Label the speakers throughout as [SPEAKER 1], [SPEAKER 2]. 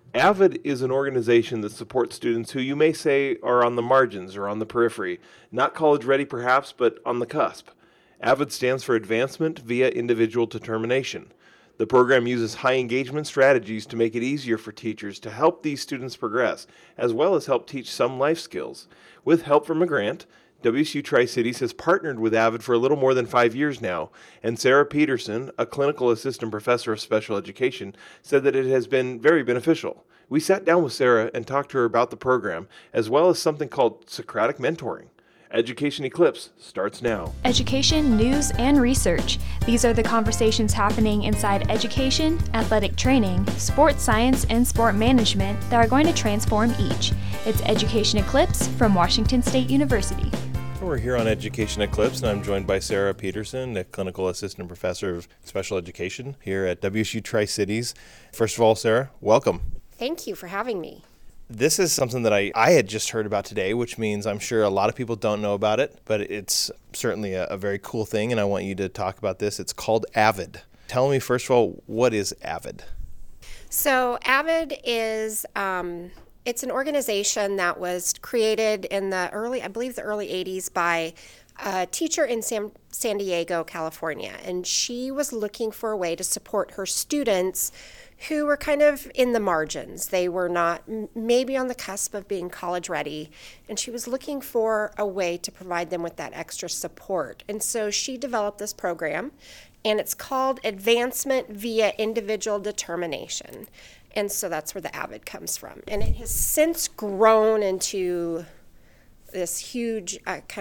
[SPEAKER 1] AVID is an organization that supports students who you may say are on the margins or on the periphery, not college ready perhaps, but on the cusp. AVID stands for Advancement via Individual Determination. The program uses high engagement strategies to make it easier for teachers to help these students progress, as well as help teach some life skills. With help from a grant, WSU Tri-Cities has partnered with AVID for a little more than 5 years now, and Sarah Peterson, a clinical assistant professor of special education, said that it has been very beneficial. We sat down with Sarah and talked to her about the program, as well as something called Socratic mentoring. Education Eclipse starts now.
[SPEAKER 2] Education, news, and research. These are the conversations happening inside education, athletic training, sports science, and sport management that are going to transform each. It's Education Eclipse from Washington State University.
[SPEAKER 1] We're here on Education Eclipse, and I'm joined by Sarah Peterson, a clinical assistant professor of special education here at WSU Tri-Cities. First of all, Sarah, welcome.
[SPEAKER 3] Thank you for having me.
[SPEAKER 1] This is something that I had just heard about today, which means I'm sure a lot of people don't know about it, but it's certainly a very cool thing, and I want you to talk about this. It's called AVID. Tell me, first of all, what is AVID?
[SPEAKER 3] So AVID is it's an organization that was created in the early 80s by a teacher in San Diego, California, and she was looking for a way to support her students who were kind of in the margins. They were not maybe on the cusp of being college ready, and she was looking for a way to provide them with that extra support. And so she developed this program, and it's called Advancement via Individual Determination. And so that's where the AVID comes from. And it has since grown into this huge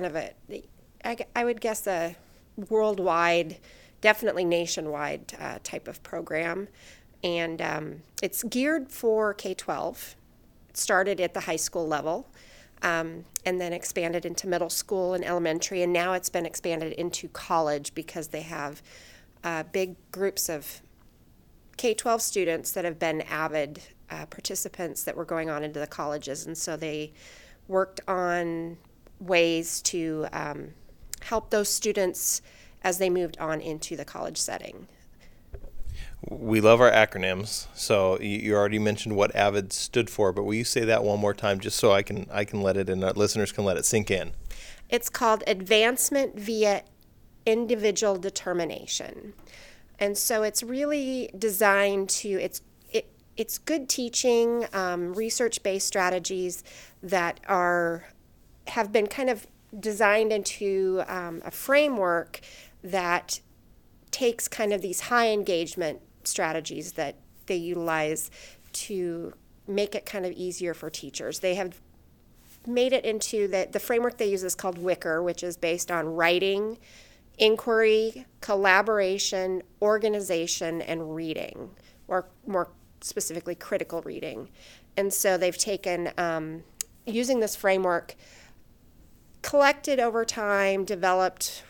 [SPEAKER 3] I would guess a worldwide, definitely nationwide type of program. And it's geared for K-12. It started at the high school level and then expanded into middle school and elementary. And now it's been expanded into college because they have big groups of K-12 students that have been AVID participants that were going on into the colleges. And so they worked on ways to help those students as they moved on into the college setting.
[SPEAKER 1] We love our acronyms, so you already mentioned what AVID stood for, but will you say that one more time just so I can let it and our listeners can let it sink in?
[SPEAKER 3] It's called Advancement via Individual Determination. And so it's really designed to, it's good teaching, research-based strategies that have been kind of designed into a framework that takes kind of these high engagement strategies that they utilize to make it kind of easier for teachers. They have made it into the framework they use is called Wicker, which is based on writing, inquiry, collaboration, organization, and reading, or more specifically critical reading. And so they've taken, using this framework, collected over time, developed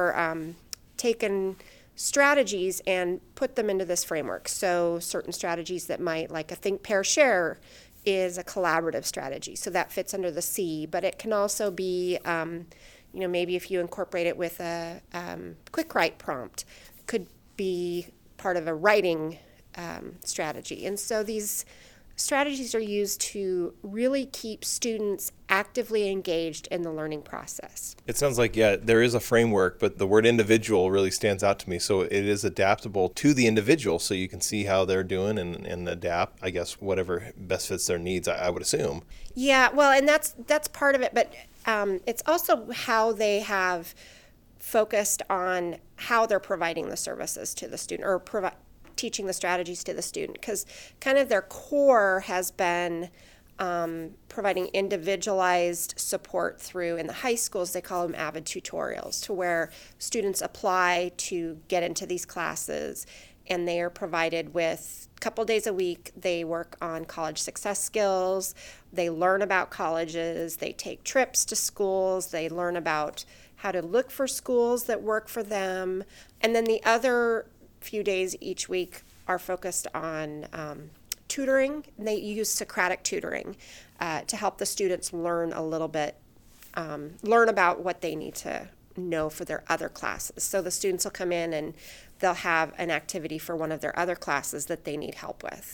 [SPEAKER 3] taken strategies and put them into this framework. So certain strategies that might, like a think, pair, share is a collaborative strategy. So that fits under the C, but it can also be, maybe if you incorporate it with a quick write prompt, could be part of a writing strategy. And so these strategies are used to really keep students actively engaged in the learning process.
[SPEAKER 1] It sounds like, there is a framework, but the word individual really stands out to me. So it is adaptable to the individual, so you can see how they're doing and adapt, I guess, whatever best fits their needs, I would assume.
[SPEAKER 3] Yeah, well, and that's part of it, but it's also how they have focused on how they're providing the services to the student, or teaching the strategies to the student, because kind of their core has been providing individualized support through, in the high schools, they call them AVID tutorials, to where students apply to get into these classes, and they are provided with a couple days a week. They work on college success skills, they learn about colleges, they take trips to schools, they learn about how to look for schools that work for them, and then the other few days each week are focused on tutoring. They use Socratic tutoring to help the students learn a little bit, learn about what they need to know for their other classes. So the students will come in and they'll have an activity for one of their other classes that they need help with.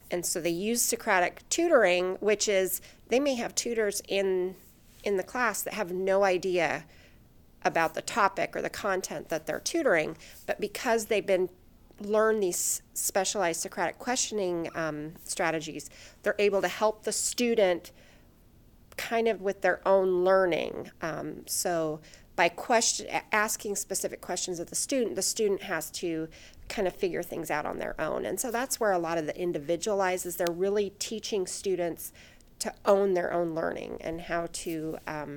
[SPEAKER 3] And so they use Socratic tutoring, which is they may have tutors in the class that have no idea about the topic or the content that they're tutoring, but because they've been learn these specialized Socratic questioning strategies, they're able to help the student kind of with their own learning. So by asking specific questions of the student has to kind of figure things out on their own. And so that's where a lot of the individualizes. They're really teaching students to own their own learning and how to,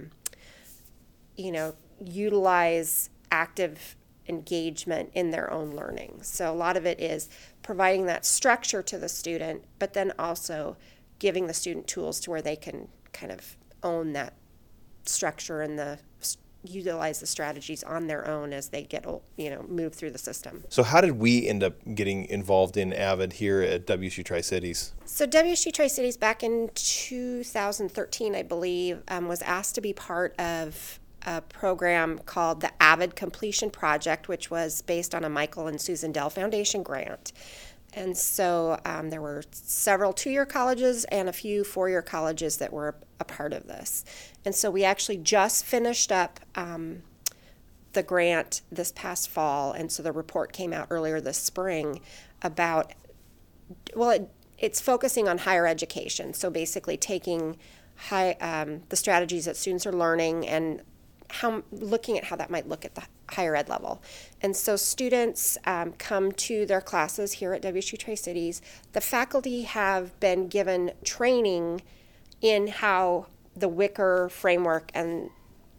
[SPEAKER 3] utilize active engagement in their own learning. So a lot of it is providing that structure to the student, but then also giving the student tools to where they can kind of own that structure and utilize the strategies on their own as they get, move through the system.
[SPEAKER 1] So how did we end up getting involved in AVID here at WSU Tri-Cities?
[SPEAKER 3] So WSU Tri-Cities back in 2013, I believe, was asked to be part of a program called the AVID Completion Project, which was based on a Michael and Susan Dell Foundation grant. And so there were several 2-year colleges and a few 4-year colleges that were a part of this. And so we actually just finished up the grant this past fall, and so the report came out earlier this spring about, it's focusing on higher education. So basically taking the strategies that students are learning and looking at how that might look at the higher ed level. And so students come to their classes here at WSU Tri-Cities. The faculty have been given training in how the Wicker framework and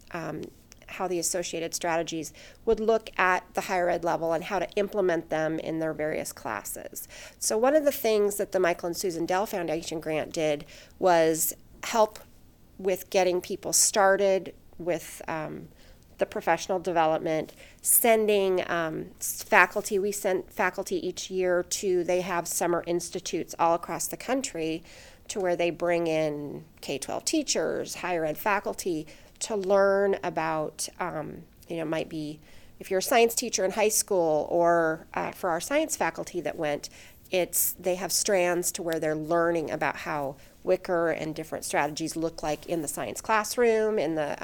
[SPEAKER 3] how the associated strategies would look at the higher ed level and how to implement them in their various classes. So one of the things that the Michael and Susan Dell Foundation grant did was help with getting people started with the professional development, sending faculty. We sent faculty each year they have summer institutes all across the country to where they bring in K-12 teachers, higher ed faculty to learn about, might be if you're a science teacher in high school, or for our science faculty that went, they have strands to where they're learning about how Wicker and different strategies look like in the science classroom, in the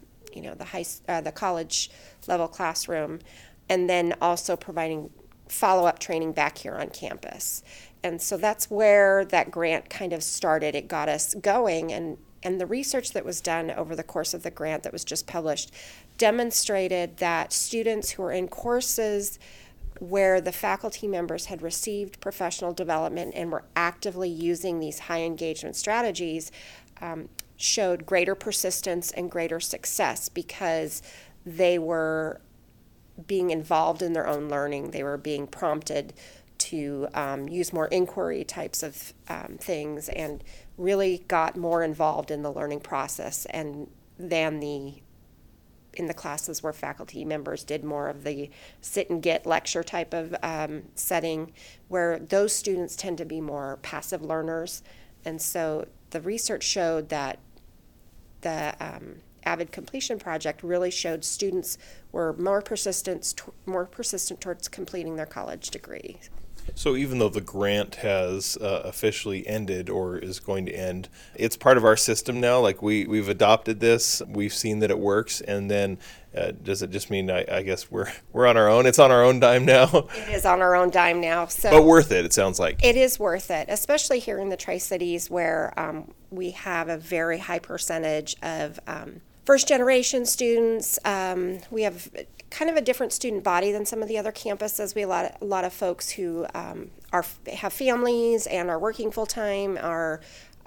[SPEAKER 3] the college level classroom, and then also providing follow-up training back here on campus. And so that's where that grant kind of started. It got us going, and the research that was done over the course of the grant that was just published demonstrated that students who were in courses where the faculty members had received professional development and were actively using these high engagement strategies showed greater persistence and greater success because they were being involved in their own learning. They were being prompted to use more inquiry types of things and really got more involved in the learning process than in the classes where faculty members did more of the sit and get lecture type of setting, where those students tend to be more passive learners. And so the research showed that the AVID Completion Project really showed students were more persistent towards completing their college degree.
[SPEAKER 1] So even though the grant has officially ended or is going to end, it's part of our system now. Like we've adopted this, we've seen that it works, and then does it just mean I guess we're on our own? It's on our own dime now.
[SPEAKER 3] It is on our own dime now. So,
[SPEAKER 1] but worth it, it sounds like.
[SPEAKER 3] It is worth it, especially here in the Tri-Cities where we have a very high percentage of first-generation students. We have kind of a different student body than some of the other campuses. We have a lot of folks who have families and are working full-time, are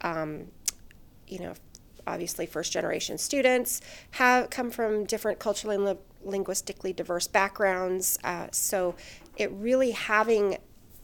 [SPEAKER 3] obviously first-generation students, have come from different culturally and linguistically diverse backgrounds. So it really having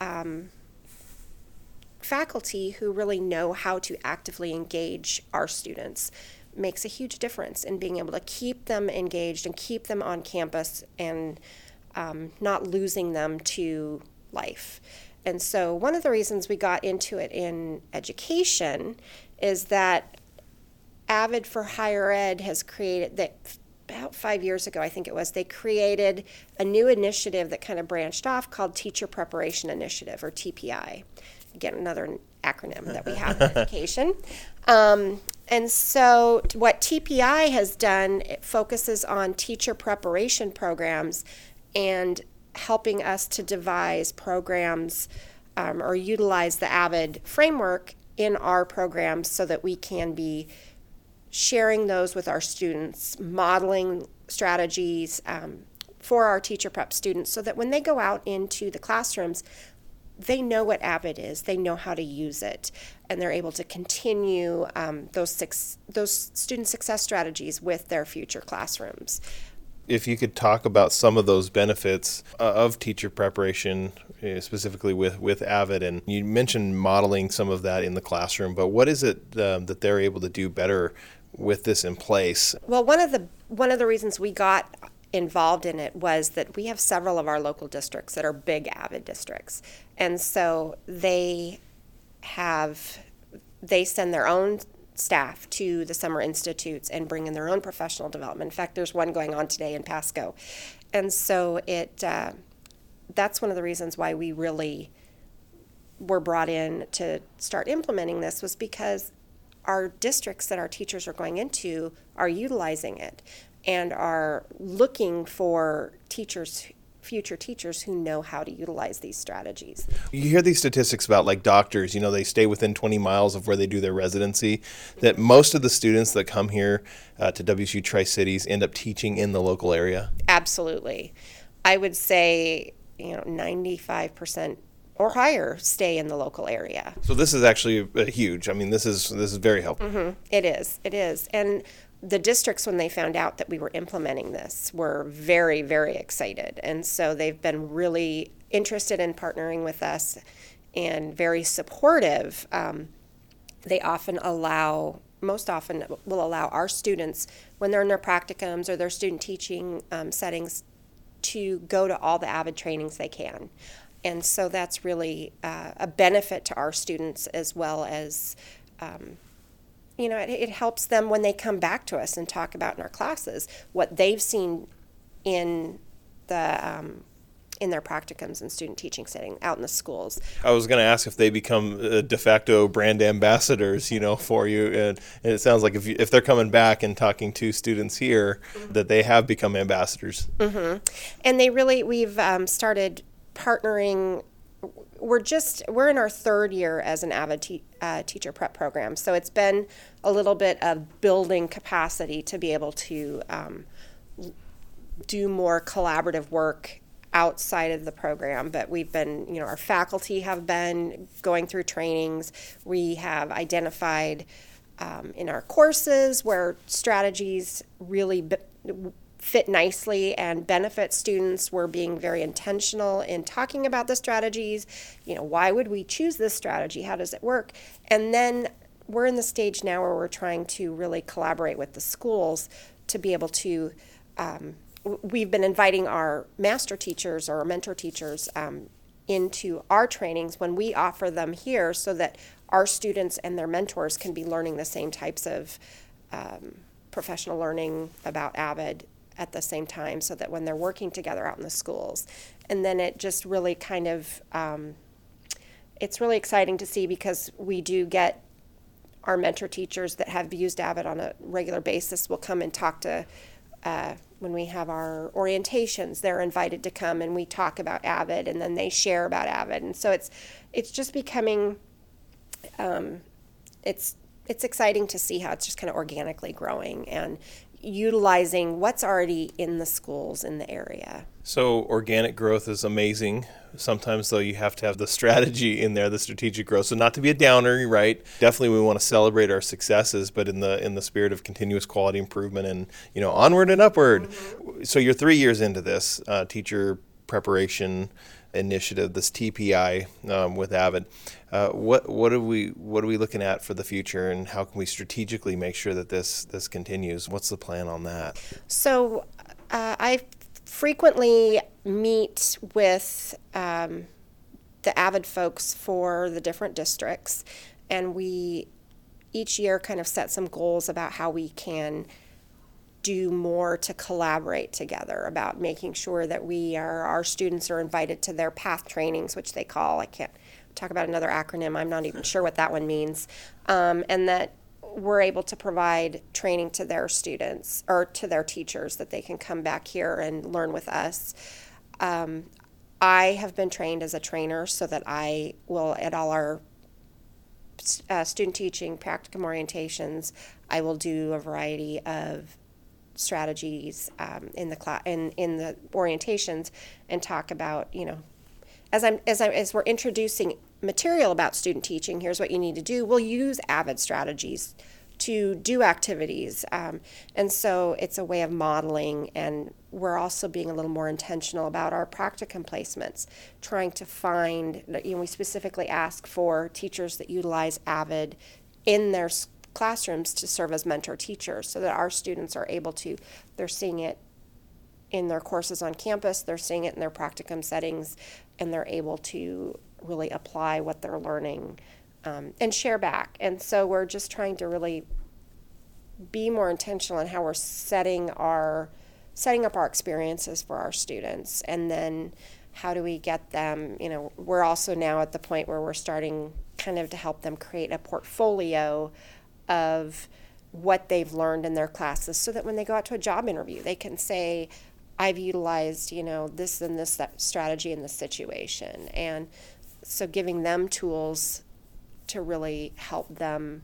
[SPEAKER 3] faculty who really know how to actively engage our students makes a huge difference in being able to keep them engaged and keep them on campus and not losing them to life. And so one of the reasons we got into it in education is that AVID for Higher Ed has created that about 5 years ago, I think it was, they created a new initiative that kind of branched off called Teacher Preparation Initiative, or TPI. Again, another acronym that we have in education. And so what TPI has done, it focuses on teacher preparation programs and helping us to devise programs or utilize the AVID framework in our programs so that we can be sharing those with our students, modeling strategies for our teacher prep students so that when they go out into the classrooms, they know what AVID is, they know how to use it, and they're able to continue those student success strategies with their future classrooms.
[SPEAKER 1] If you could talk about some of those benefits of teacher preparation, specifically with AVID, and you mentioned modeling some of that in the classroom, but what is it that they're able to do better with this in place?
[SPEAKER 3] Well, one of the reasons we got involved in it was that we have several of our local districts that are big AVID districts, and so they send their own staff to the summer institutes and bring in their own professional development. In fact, there's one going on today in Pasco, and so that's one of the reasons why we really were brought in to start implementing this, was because our districts that our teachers are going into are utilizing it and are looking for future teachers who know how to utilize these strategies.
[SPEAKER 1] You hear these statistics about like doctors, they stay within 20 miles of where they do their residency, that most of the students that come here to WSU Tri-Cities end up teaching in the local area?
[SPEAKER 3] Absolutely. I would say 95% or higher stay in the local area.
[SPEAKER 1] So this is actually huge. I mean, this is very helpful.
[SPEAKER 3] Mm-hmm. It is. And the districts, when they found out that we were implementing this, were very, very excited. And so they've been really interested in partnering with us and very supportive. They most often will allow our students, when they're in their practicums or their student teaching settings, to go to all the AVID trainings they can. And so that's really a benefit to our students, as well as it helps them when they come back to us and talk about in our classes what they've seen in their practicums and student teaching setting out in the schools.
[SPEAKER 1] I was going to ask if they become de facto brand ambassadors, for you, and it sounds like if they're coming back and talking to students here, mm-hmm. that they have become ambassadors.
[SPEAKER 3] Mm-hmm. And we've started partnering. We're in our third year as an AVID teacher prep program, so it's been a little bit of building capacity to be able to do more collaborative work outside of the program. But we've been, our faculty have been going through trainings. We have identified in our courses where strategies really fit nicely and benefit students. We're being very intentional in talking about the strategies. Why would we choose this strategy? How does it work? And then we're in the stage now where we're trying to really collaborate with the schools to be able to, we've been inviting our master teachers or mentor teachers into our trainings when we offer them here, so that our students and their mentors can be learning the same types of professional learning about AVID at the same time, so that when they're working together out in the schools. And then it just really kind of, it's really exciting to see, because we do get our mentor teachers that have used AVID on a regular basis will come and talk to, when we have our orientations, they're invited to come and we talk about AVID, and then they share about AVID. And so it's just becoming, it's exciting to see how it's just kind of organically growing and utilizing what's already in the schools in the area.
[SPEAKER 1] So organic growth is amazing. Sometimes, though, you have to have the strategy in there, the strategic growth. So not to be a downer, right? Definitely we want to celebrate our successes, but in the spirit of continuous quality improvement and, onward and upward. Mm-hmm. So you're 3 years into this teacher preparation initiative, this TPI with AVID. What are we looking at for the future, and how can we strategically make sure that this continues? What's the plan on that?
[SPEAKER 3] So I frequently meet with the AVID folks for the different districts, and we each year kind of set some goals about how we can do more to collaborate together, about making sure that our students are invited to their path trainings, which they call, talk about another acronym. I'm not even sure what that one means. And that we're able to provide training to their students or to their teachers that they can come back here and learn with us. I have been trained as a trainer so that I will, at all our student teaching practicum orientations, I will do a variety of strategies in the orientations and talk about, as we're introducing material about student teaching, here's what you need to do. We'll use AVID strategies to do activities. And so it's a way of modeling, and we're also being a little more intentional about our practicum placements, trying to find, we specifically ask for teachers that utilize AVID in their classrooms to serve as mentor teachers so that our students are able to, they're seeing it in their courses on campus, they're seeing it in their practicum settings, and they're able to really apply what they're learning and share back. And so we're just trying to really be more intentional in how we're setting up our experiences for our students. And then how do we get them, we're also now at the point where we're starting kind of to help them create a portfolio of what they've learned in their classes so that when they go out to a job interview, they can say, I've utilized, this and this that strategy in this situation. And so giving them tools to really help them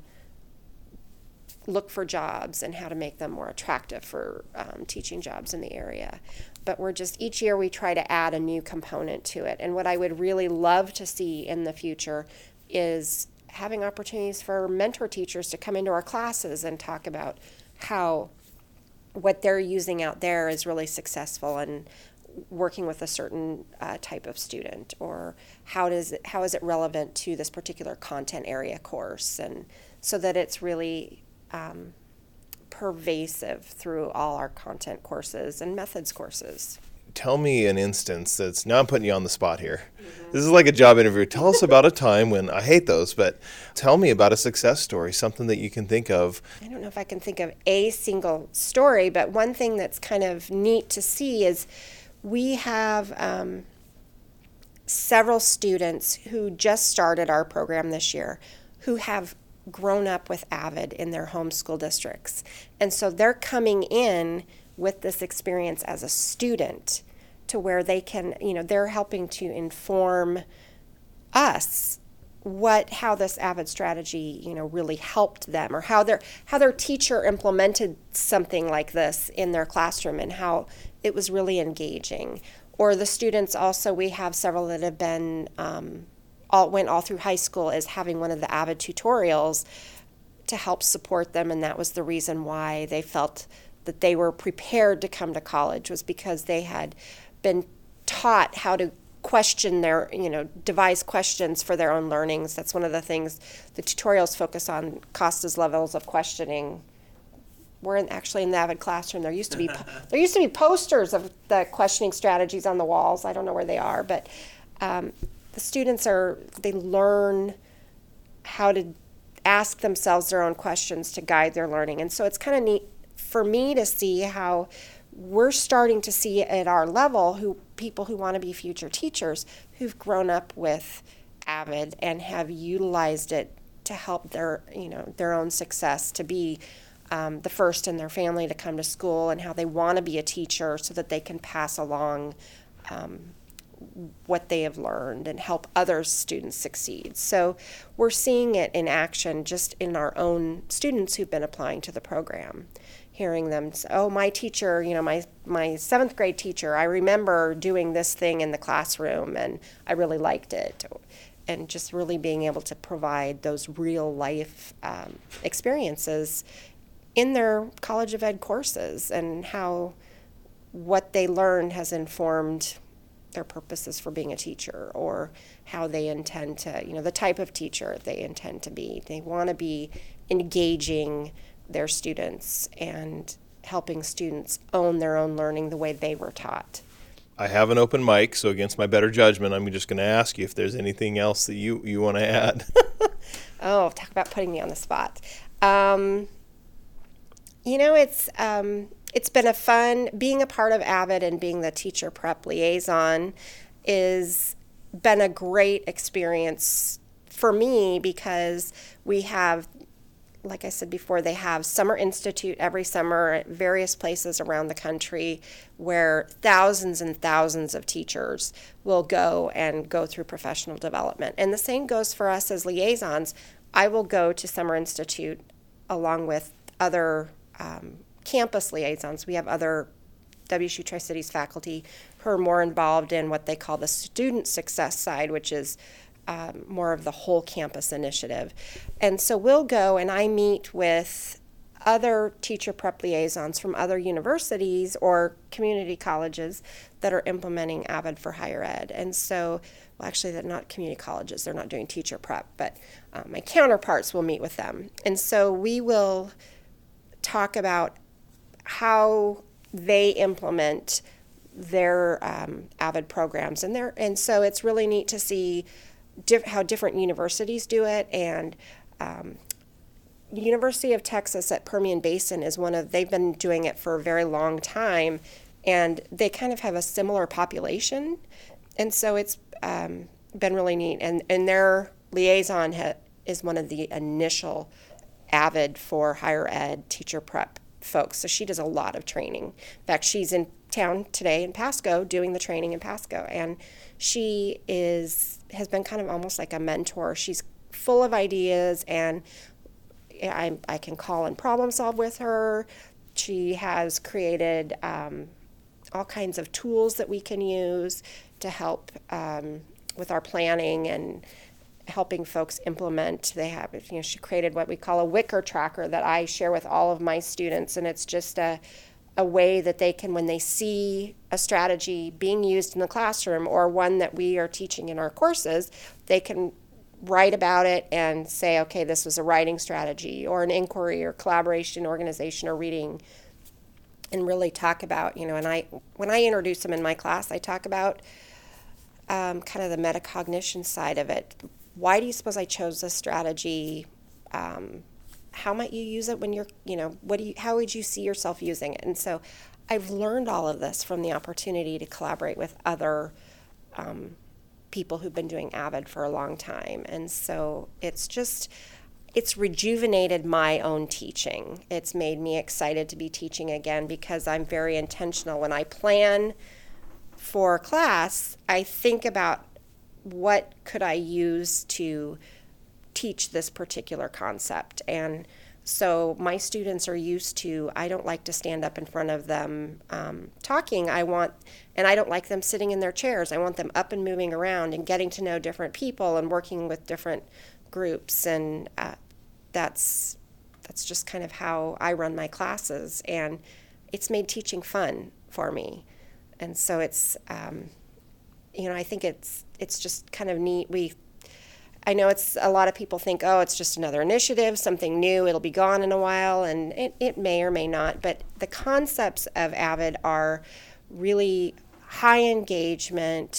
[SPEAKER 3] look for jobs and how to make them more attractive for teaching jobs in the area. But each year we try to add a new component to it. And what I would really love to see in the future is having opportunities for mentor teachers to come into our classes and talk about how what they're using out there is really successful and working with a certain type of student, or how is it relevant to this particular content area course, and so that it's really pervasive through all our content courses and methods courses.
[SPEAKER 1] Tell me an instance now I'm putting you on the spot here. Mm-hmm. This is like a job interview. Tell us about a time when, I hate those, but tell me about a success story, something that you can think of.
[SPEAKER 3] I don't know if I can think of a single story, but one thing that's kind of neat to see is we have several students who just started our program this year who have grown up with AVID in their home school districts. And so they're coming in with this experience as a student to where they can, they're helping to inform us how this AVID strategy, really helped them, or how their teacher implemented something like this in their classroom and how it was really engaging. Or the students also, we have several that have been, went all through high school as having one of the AVID tutorials to help support them, and that was the reason why they felt that they were prepared to come to college, was because they had been taught how to question their, devise questions for their own learnings. That's one of the things the tutorials focus on, Costa's levels of questioning. We're actually in the AVID classroom. There used to be posters of the questioning strategies on the walls. I don't know where they are, but the students they learn how to ask themselves their own questions to guide their learning. And so it's kind of neat for me to see how we're starting to see at our level people who want to be future teachers who've grown up with AVID and have utilized it to help their own success, to be the first in their family to come to school, and how they want to be a teacher so that they can pass along what they have learned and help other students succeed. So we're seeing it in action just in our own students who've been applying to the program. Hearing them say, oh, my teacher, my seventh grade teacher, I remember doing this thing in the classroom and I really liked it. And just really being able to provide those real life experiences in their College of Ed courses, and how what they learned has informed their purposes for being a teacher, or how they intend to, the type of teacher they intend to be. They want to be engaging their students and helping students own their own learning the way they were taught.
[SPEAKER 1] I have an open mic, so against my better judgment, I'm just going to ask you if there's anything else that you want to add.
[SPEAKER 3] Oh, talk about putting me on the spot. It's been a fun, being a part of AVID and being the teacher prep liaison is been a great experience for me because we have, like I said before, they have Summer Institute every summer at various places around the country where thousands and thousands of teachers will go through professional development. And the same goes for us as liaisons. I will go to Summer Institute along with other campus liaisons. We have other WSU Tri-Cities faculty who are more involved in what they call the student success side, which is more of the whole campus initiative. And so we'll go and I meet with other teacher prep liaisons from other universities or community colleges that are implementing AVID for higher ed. And so, well, actually, they're not community colleges. They're not doing teacher prep, but my counterparts will meet with them. And so we will talk about how they implement their AVID programs. And so it's really neat to see how different universities do it. And the University of Texas at Permian Basin is they've been doing it for a very long time, and they kind of have a similar population. And so it's been really neat. And their liaison is one of the initial AVID for higher ed teacher prep folks. So she does a lot of training. In fact, she's in town today in Pasco doing the training in Pasco. And she has been kind of almost like a mentor. She's full of ideas, and I can call and problem solve with her. She has created all kinds of tools that we can use to help with our planning and helping folks implement. She created what we call a Wicker tracker that I share with all of my students, and it's just a way that they can, when they see a strategy being used in the classroom or one that we are teaching in our courses, they can write about it and say, okay, this was a writing strategy or an inquiry or collaboration, organization, or reading, and really talk about, and when I introduce them in my class, I talk about kind of the metacognition side of it. Why do you suppose I chose this strategy? How might you use it when you're, how would you see yourself using it? And so I've learned all of this from the opportunity to collaborate with other people who've been doing AVID for a long time. And so it's rejuvenated my own teaching. It's made me excited to be teaching again because I'm very intentional. When I plan for class, I think about what could I use to teach this particular concept. And so my students are used to, I don't like to stand up in front of them talking. And I don't like them sitting in their chairs. I want them up and moving around and getting to know different people and working with different groups. And that's just kind of how I run my classes. And it's made teaching fun for me. And so it's, I think it's just kind of neat. I know a lot of people think, oh, it's just another initiative, something new, it'll be gone in a while, and it may or may not, but the concepts of AVID are really high engagement,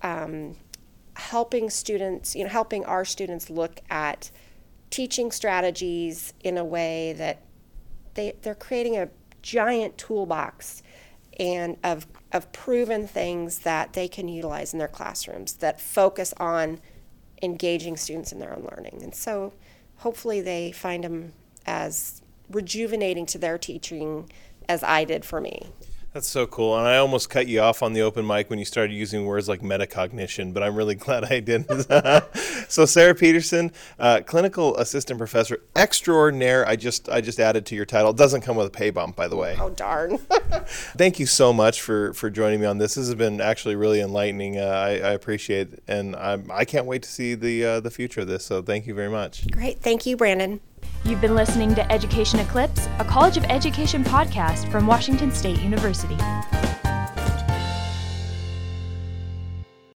[SPEAKER 3] helping our students look at teaching strategies in a way that they're creating a giant toolbox and of proven things that they can utilize in their classrooms that focus on engaging students in their own learning. And so hopefully they find them as rejuvenating to their teaching as I did for me.
[SPEAKER 1] That's so cool. And I almost cut you off on the open mic when you started using words like metacognition, but I'm really glad I didn't. So Sarah Peterson, clinical assistant professor extraordinaire. I just added to your title. It doesn't come with a pay bump, by the way.
[SPEAKER 3] Oh, darn.
[SPEAKER 1] Thank you so much for joining me on this. This has been actually really enlightening. I appreciate it. And I can't wait to see the future of this. So thank you very much.
[SPEAKER 3] Great. Thank you, Brandon.
[SPEAKER 2] You've been listening to Education Eclipse, a College of Education podcast from Washington State University.